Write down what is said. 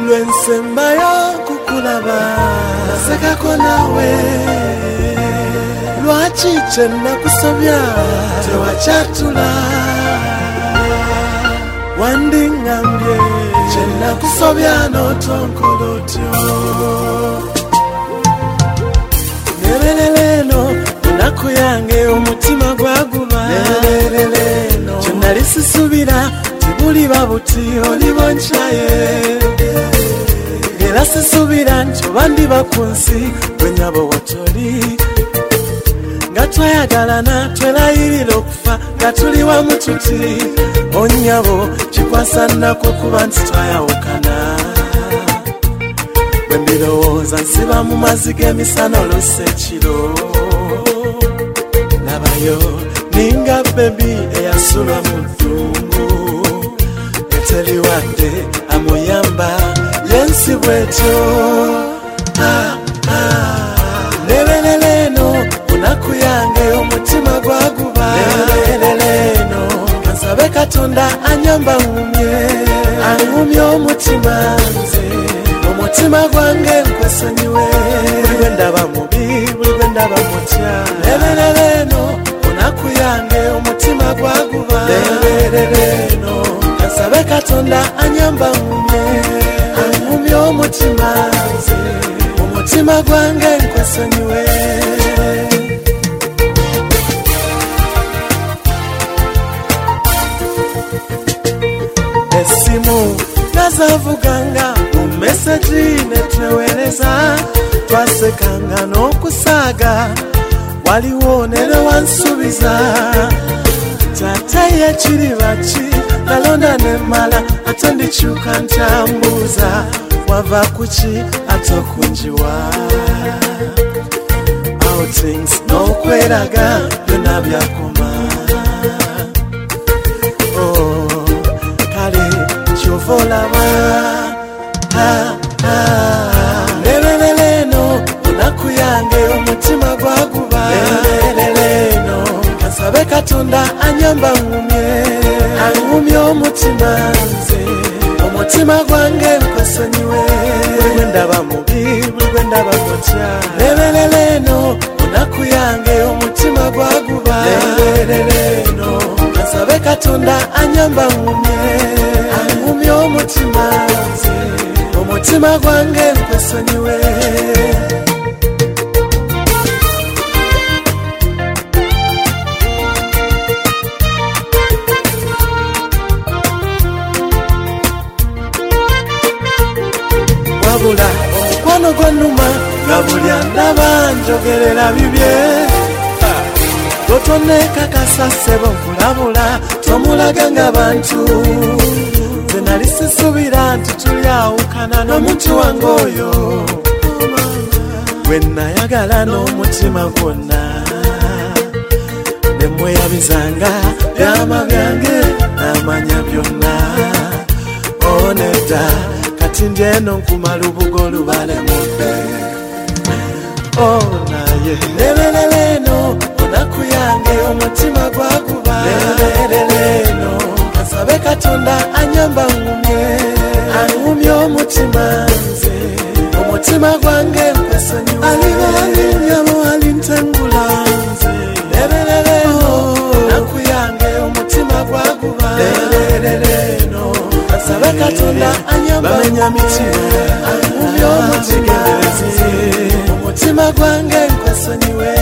lwensembayo kukulaba nasekako nawe lwaki kyenakusobya tewachatula wandingambye kyenakusobya n'otonkolotyo nereleleno lunaku yange omutima gwaguba nereleleno kyenali sisubira tibuliba buti oliboncaye era sisubira nti oba ndiba ku nsi bwenyabo watoli nga twayagalana twelayirira okufa nga tuli wamu tuti onyabo kikwasanako kuba nti twayawukana bwe mbirowooza nsiba mu mazzi g'emisana olusekiro labayo ninga bebi eyasulwa mu ddungu eteliwadde amuyamba yensi bwetyo nereleleno lunaku yange omutima gwaguba nereleleno kansabe katonda anyamba ngumye angumye omutima nze omutima gwange nkwesonyiwe buli bwe ndaba mubi buli bwe ndaba mutya nereleleno lunaku yange omutima gwaguba nereleleno kansabe katonda anyamba ngumye angumye omutima nze omutima gwange nkwesonyiwe esimu nazavuganga mu meseji netwewereza twasekanga n'okusaaga waliwo nere wansubiza tataye kiri baki nalonda nemala ate ndikyuka ntambuuza wava kuki ate okunjiwa outings n'okweraga byonna byakoma kale kyova olaba nereleleno lunaku yange omutima gwaguba nereleleno kansabe katonda anyamba ngumye angumye omutima nze omutima gwange nkwesonyiwe buli bwe ndaba mubi buli bwe ndaba mutya nereleleno lunaku yange omutima gwaguba nereleleno kansabe katonda anyamba ngumye angumye omutima nze omutima gwange nkwesonyiwe wabula omukwano gwannuma nga buli andaba njogerera bibye totonekakasa ssebo nkulabula tomulaga nga bantu nze nali sisubira nti tulyawukana n'omuntu wange oyo gwe nayagala n'omutima gwonna nemweyabizanga byama byange namanya byonna onedda kati ndyeno nkumala obugo olubale mudde naye nereleleno lunaku yange omutima gwaguba nereleleno kansabe katonda anyamba ngumye angumye omutima nze omutima gwange nkwesonyiwe alinyabo alintengula nze nereleleno lunaku yange omutima gwaguba nereleleno kansabe katonda anyamba bamenya mitima angumye omutima nze omutima gwange nkwesonyiwe